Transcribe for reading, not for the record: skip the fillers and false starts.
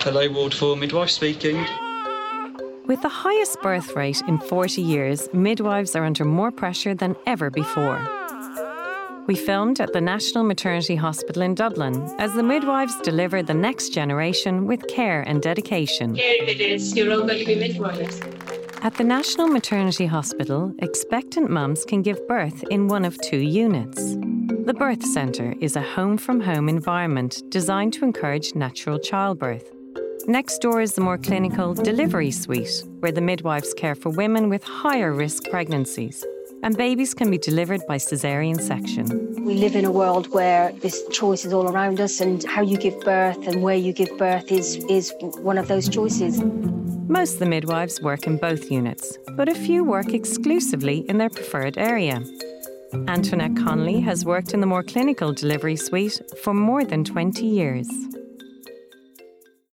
Hello, Ward 4 midwife speaking. With the highest birth rate in 40 years, midwives are under more pressure than ever before. We filmed at the National Maternity Hospital in Dublin as the midwives deliver the next generation with care and dedication. You're all going to be midwives. At the National Maternity Hospital, expectant mums can give birth in one of two units. The birth centre is a home-from-home environment designed to encourage natural childbirth. Next door is the more clinical delivery suite, where the midwives care for women with higher risk pregnancies, and babies can be delivered by caesarean section. We live in a world where this choice is all around us, and how you give birth and where you give birth is one of those choices. Most of the midwives work in both units, but a few work exclusively in their preferred area. Antoinette Connolly has worked in the more clinical delivery suite for more than 20 years.